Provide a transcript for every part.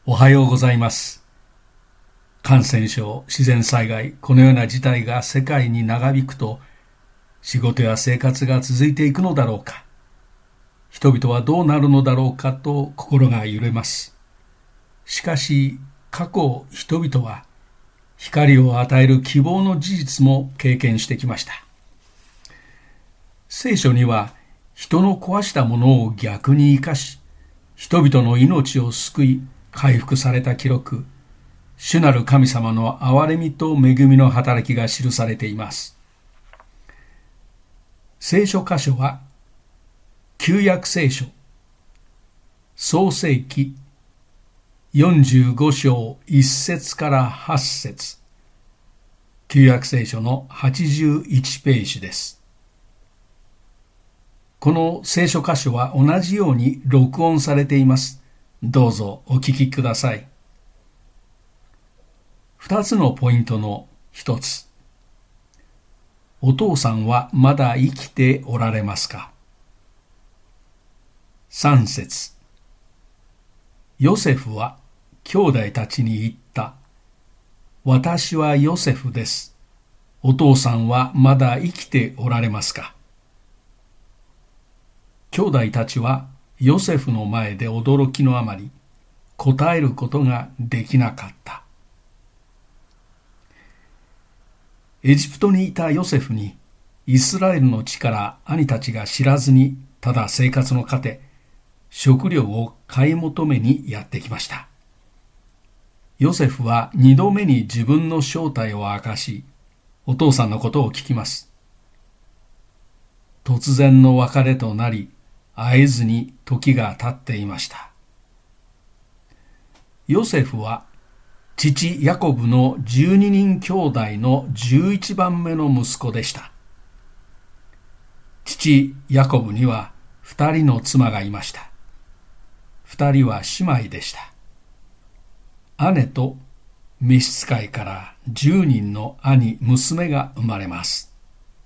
おはようございます。感染症、自然災害、このような事態が世界に長引くと、仕事や生活が続いていくのだろうか。人々はどうなるのだろうかと心が揺れます。しかし、過去人々は光を与える希望の事実も経験してきました。聖書には、人の壊したものを逆に生かし、人々の命を救い、回復された記録、主なる神様の憐れみと恵みの働きが記されています。聖書箇所は、旧約聖書、創世記45章1節から8節、旧約聖書の81ページです。この聖書箇所は同じように録音されています。どうぞお聞きください。2つのポイントの1つ。お父さんはまだ生きておられますか？3節。ヨセフは兄弟たちに言った。私はヨセフです。お父さんはまだ生きておられますか？兄弟たちはヨセフの前で驚きのあまり、答えることができなかった。エジプトにいたヨセフに、イスラエルの地から兄たちが知らずに、ただ生活の糧、食料を買い求めにやってきました。ヨセフは2度目に自分の正体を明かし、お父さんのことを聞きます。突然の別れとなり、会えずに時が経っていました。ヨセフは父ヤコブの12人兄弟の11番目の息子でした。父ヤコブには2人の妻がいました。2人は姉妹でした。姉と召使いから10人の兄、娘が生まれます。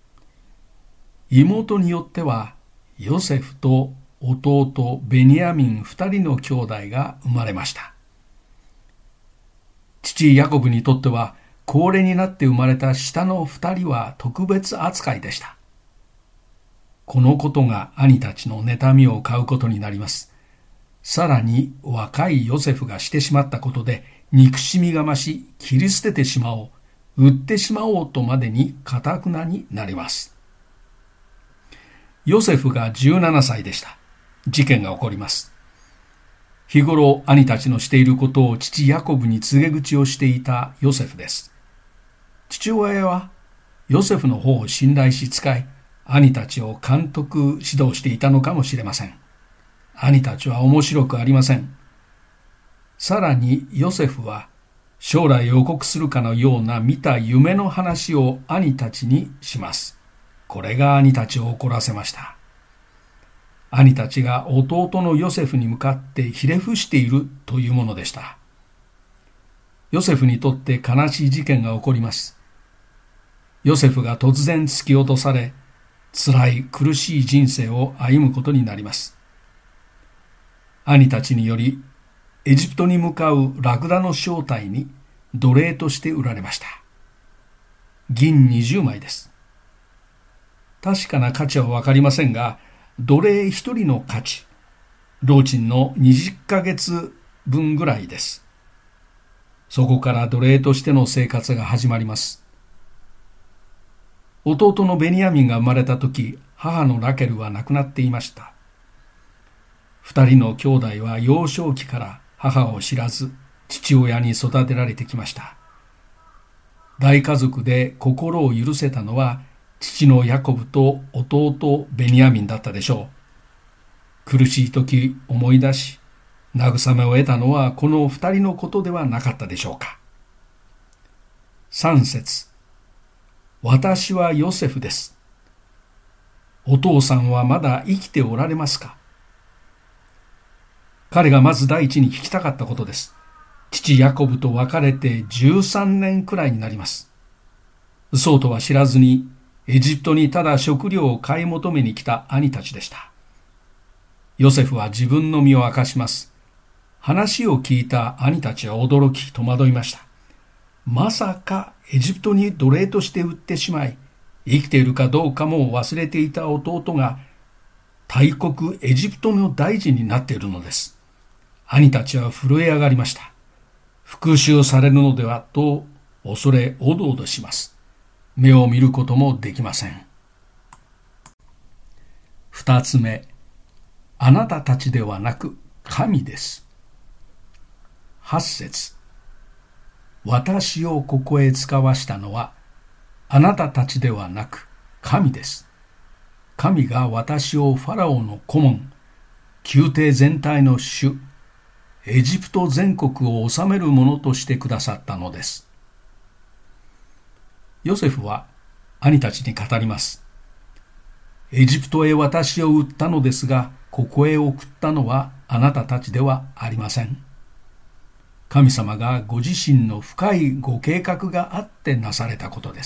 妹によってはヨセフと弟ベニヤミン2人の兄弟が生まれました。父ヤコブにとっては高齢になって生まれた下の2人は特別扱いでした。このことが兄たちの妬みを買うことになります。さらに若いヨセフがしてしまったことで憎しみが増し、切り捨ててしまおう、売ってしまおうとまでに頑なになります。ヨセフが17歳でした。事件が起こります。日頃兄たちのしていることを父ヤコブに告げ口をしていたヨセフです。父親はヨセフの方を信頼し使い、兄たちを監督指導していたのかもしれません。兄たちは面白くありません。さらにヨセフは将来予告するかのような見た夢の話を兄たちにします。これが兄たちを怒らせました。兄たちが弟のヨセフに向かってひれ伏しているというものでした。ヨセフにとって悲しい事件が起こります。ヨセフが突然突き落とされ、辛い苦しい人生を歩むことになります。兄たちにより、エジプトに向かうラクダの正体に奴隷として売られました。銀20枚です。確かな価値はわかりませんが、奴隷一人の価値、労賃の20ヶ月分ぐらいです。そこから奴隷としての生活が始まります。弟のベニヤミンが生まれた時、母のラケルは亡くなっていました。2人の兄弟は幼少期から母を知らず、父親に育てられてきました。大家族で心を許せたのは、父のヤコブと弟ベニヤミンだったでしょう。苦しい時思い出し、慰めを得たのはこの2人のことではなかったでしょうか。3節。私はヨセフです。お父さんはまだ生きておられますか？彼がまず第一に聞きたかったことです。父ヤコブと別れて13年くらいになります。そうとは知らずに、エジプトにただ食料を買い求めに来た兄たちでした。ヨセフは自分の身を明かします。 話を聞いた兄たちは驚き戸惑いました。まさかエジプトに奴隷として売ってしまい、生きているかどうかも忘れていた弟が大国エジプトの大臣になっているのです。兄たちは震え上がりました。復讐されるのではと恐れおどおどします。目を見ることもできません。二つ目、あなたたちではなく神です。八節、私をここへ使わしたのはあなたたちではなく神です。神が私をファラオの顧問、宮廷全体の主、エジプト全国を治める者としてくださったのです。ヨセフは兄たちに語ります。エジプトへ私を売ったのですが、ここへ送ったのはあなたたちではありません。神様がご自身の深いご計画があってなされたことです。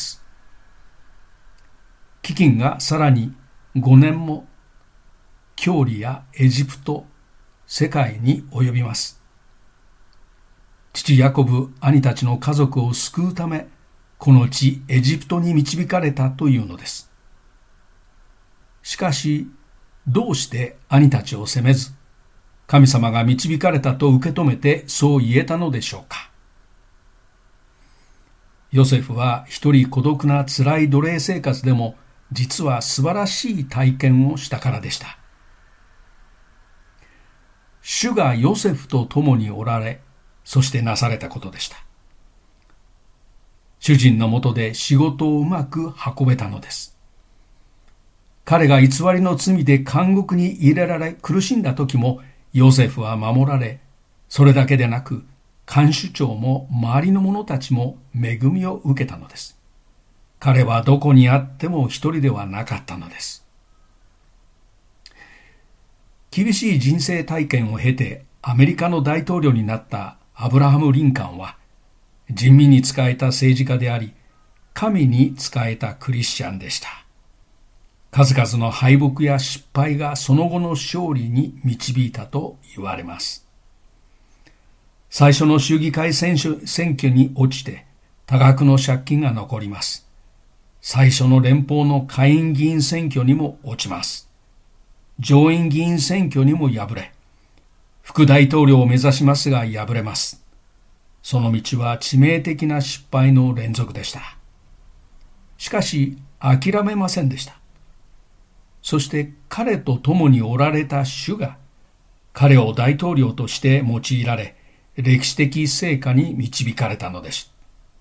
飢饉がさらに5年も郷里やエジプト、世界に及びます。父ヤコブ、兄たちの家族を救うため、この地エジプトに導かれたというのです。しかし、どうして兄たちを責めず、神様が導かれたと受け止めてそう言えたのでしょうか。ヨセフは一人孤独な辛い奴隷生活でも実は素晴らしい体験をしたからでした。主がヨセフと共におられ、そしてなされたことでした。主人のもとで仕事をうまく運べたのです。彼が偽りの罪で監獄に入れられ苦しんだ時もヨセフは守られ、それだけでなく看守長も周りの者たちも恵みを受けたのです。彼はどこにあっても一人ではなかったのです。厳しい人生体験を経てアメリカの大統領になったアブラハム・リンカンは、人民に仕えた政治家であり、神に仕えたクリスチャンでした。数々の敗北や失敗がその後の勝利に導いたと言われます。最初の州議会選挙に落ちて多額の借金が残ります。最初の連邦の下院議員選挙にも落ちます。上院議員選挙にも敗れ、副大統領を目指しますが敗れます。その道は致命的な失敗の連続でした。しかし諦めませんでした。そして彼と共におられた主が彼を大統領として用いられ、歴史的成果に導かれたのです。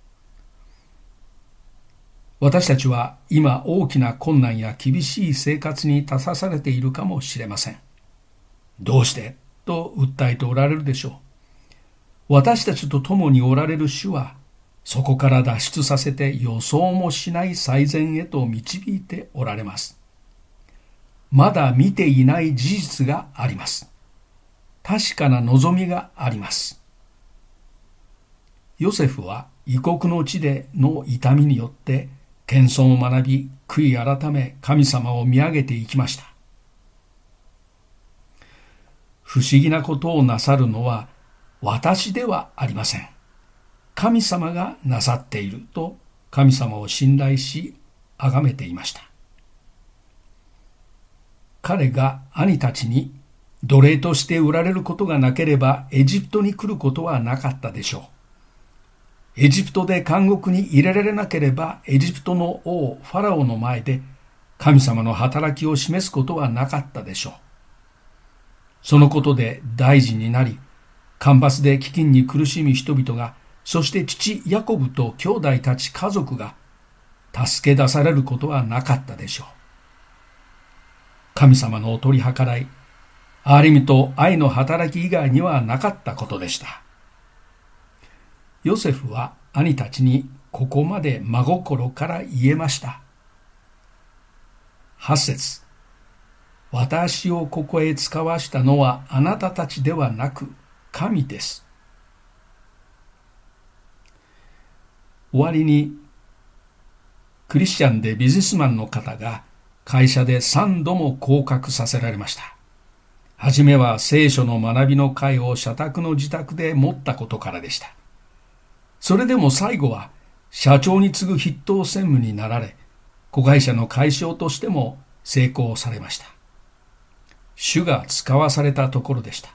私たちは今大きな困難や厳しい生活に立たされているかもしれません。どうしてと訴えておられるでしょう。私たちと共におられる主は、そこから脱出させて予想もしない最善へと導いておられます。まだ見ていない事実があります。確かな望みがあります。ヨセフは異国の地での痛みによって謙遜を学び、悔い改め神様を見上げていきました。不思議なことをなさるのは私ではありません。神様がなさっていると神様を信頼し崇めていました。彼が兄たちに奴隷として売られることがなければエジプトに来ることはなかったでしょう。エジプトで監獄に入れられなければエジプトの王ファラオの前で神様の働きを示すことはなかったでしょう。そのことで大臣になり、干ばつで飢饉に苦しむ人々が、そして父ヤコブと兄弟たち家族が助け出されることはなかったでしょう。神様のお取り計らい、憐れみと愛の働き以外にはなかったことでした。ヨセフは兄たちにここまで真心から言えました。8節、私をここへ使わしたのはあなたたちではなく神です。終わりに、クリスチャンでビジネスマンの方が会社で3度も降格させられました。 はじめは聖書の学びの会を社宅の自宅で持ったことからでした。それでも最後は社長に次ぐ筆頭専務になられ、子会社の会長としても成功されました。主が使わされたところでした。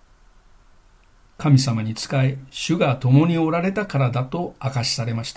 神様に仕え、主が共におられたからだと明かしされました。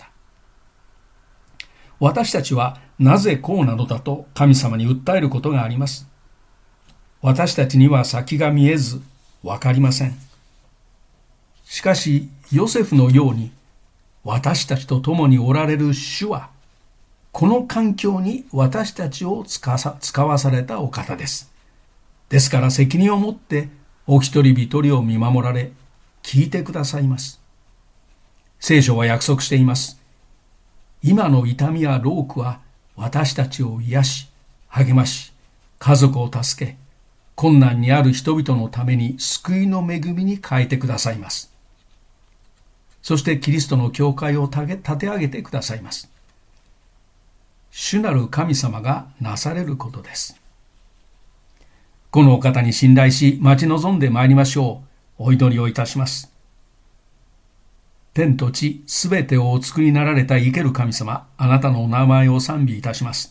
私たちはなぜこうなのだと神様に訴えることがあります。私たちには先が見えずわかりません。しかしヨセフのように私たちと共におられる主はこの環境に私たちを使わされたお方です。ですから責任を持ってお一人一人を見守られ聞いてくださいます。聖書は約束しています。今の痛みや労苦は私たちを癒し、励まし、家族を助け、困難にある人々のために救いの恵みに変えてくださいます。そしてキリストの教会を立て上げてくださいます。主なる神様がなされることです。このお方に信頼し待ち望んでまいりましょう。お祈りをいたします。天と地すべてをお作りになられた生ける神様、あなたのお名前を賛美いたします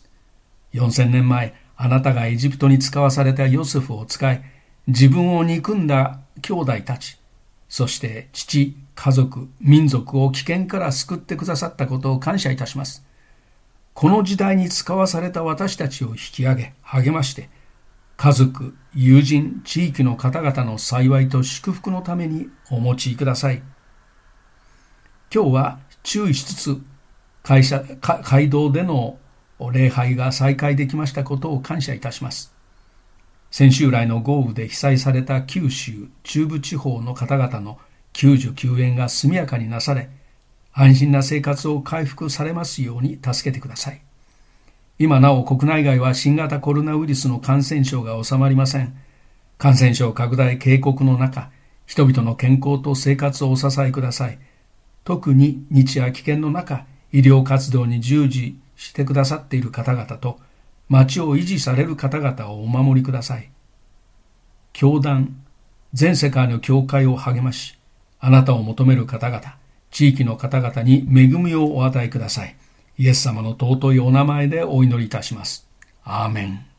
。4000年前、あなたがエジプトに使わされたヨセフを使い、自分を憎んだ兄弟たち、そして父、家族、民族を危険から救ってくださったことを感謝いたします。この時代に使わされた私たちを引き上げ、励まして、家族、友人、地域の方々の幸いと祝福のためにお持ちください。今日は注意しつつ、街道での礼拝が再開できましたことを感謝いたします。先週来の豪雨で被災された九州、中部地方の方々の救助救援が速やかになされ、安心な生活を回復されますように助けてください。今なお国内外は新型コロナウイルスの感染症が収まりません。感染症拡大警告の中、人々の健康と生活をお支えください。特に日夜危険の中、医療活動に従事してくださっている方々と、町を維持される方々をお守りください。教団、全世界の教会を励まし、あなたを求める方々、地域の方々に恵みをお与えください。イエス様の尊いお名前でお祈りいたします。アーメン。